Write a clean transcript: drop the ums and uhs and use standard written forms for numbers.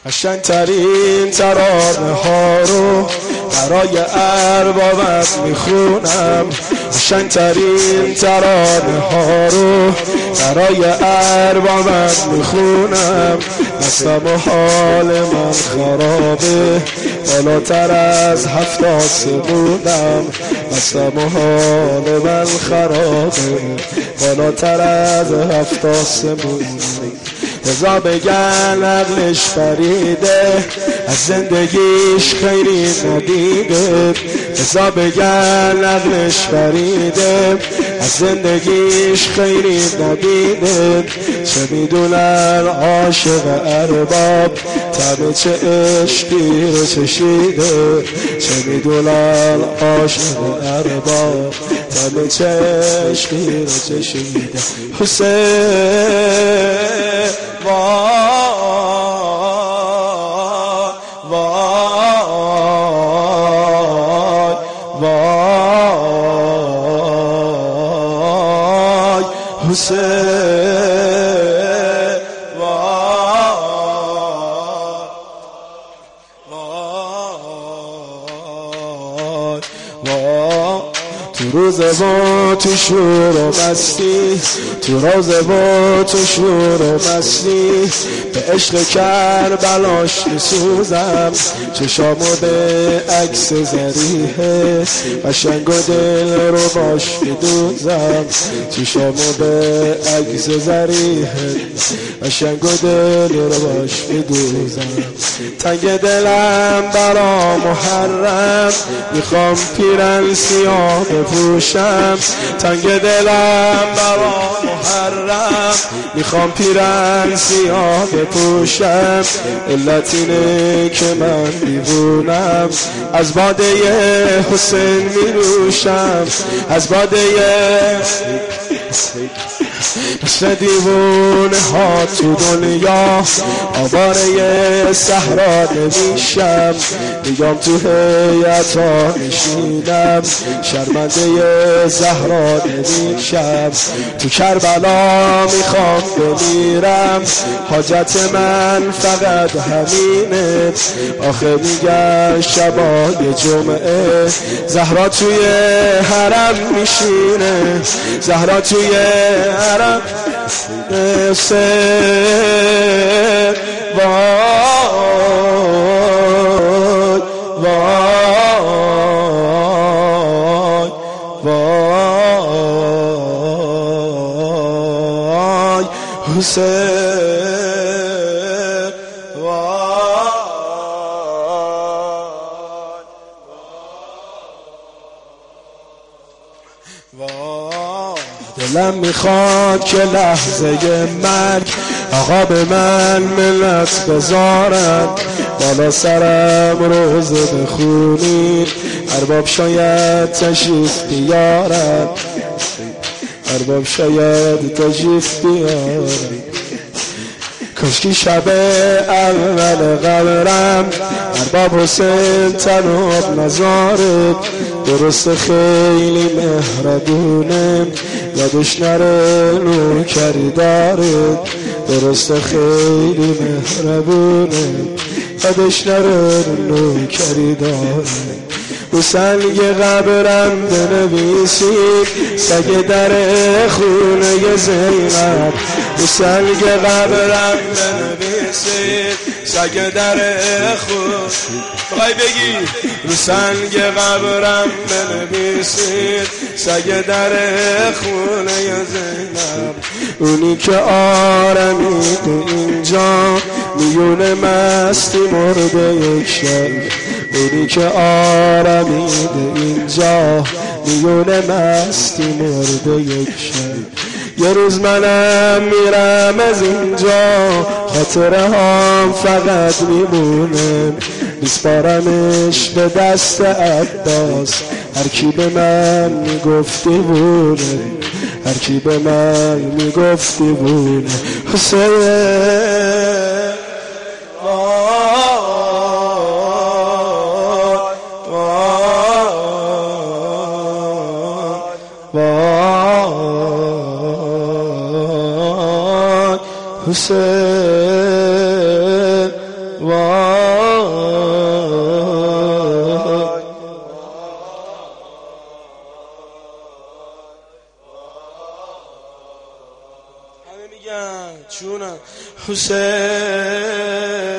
قشنگترین ترانه ها رو برای اربابت میخونم. قشنگترین ترانه ها رو برای اربابت میخونم. مستم و حال من خرابه بالاتر از 70 سمونم. مستم و حال من خرابه بالاتر از 70 سمونم. رضا بگن عقلش فریده از زندگیش خیری ندیده. رضا بگن عقلش فریده از زندگیش خیری ندیده. چه میدونن عاشق ارباب طعم چه عشقی رو چشیده. چه میدونن عاشق ارباب طعم چه عشقی رو چشیده. حسین حسین تو روزه و تو شور و مستی، تو روزه و تو شور و مستی، به عشق کربلاش میسوزم. چشامو به عکس ذریحه قشنگ و دل رو باش میدوزم. چشامو به عکس ذریحه قشنگ و دل رو باش میدوزم. تنگ دلم برا محرم میخوام پیرن سیاه بپوشم. تنگ دلم برا محرم میخوام پیرن سیاه بپوشم. علت اینه که من دیوونم از باده حسین میروشم. از باده مثل دیوونه ها تو دنیا آواره صحرا نمیشم. میگم تو هیئت ها نشینم شرمنده زهرا نمیشم. تو کربلا میخوام بمیرم حاجت من فقط همینه. آخه میگن شبای جمعه زهرا توی حرم میشینه. زهرا توی حرم حسین وای وای وای حسین وای. دلم میخواد که لحظه مرگ آقا به من منت بذارن. بالا سرم روزه بخونید ارباب شاید تشریف بیارن. ارباب شاید تشریف بیارن. کاشکی شب اول قبرم ارباب حسین تناب نظاره. درست خیلی مهربونه یادش نره نوکری داره. درست خیلی مهربونه یادش نره نوکری داره. رو سنگ قبرم بنویسید سگ در خونه زینب. رو سنگ قبرم بنویسید سگ در خونه بخوای بگی. رو سنگ قبرم بنویسید سگ در خونه زینب. اونی که آرمید اینجا میونه مستی مرده یک شب. اونی که آرمید اینجا میونه مستی مرده یک شب. یه روز منم میرم از اینجا خاطره هم فقط میمونه. میسپارمش به دست عباس هر کی به من میگفتی بونه. هر کی به من میگفتی بونه. حسین حسین همه میگن چونم حسین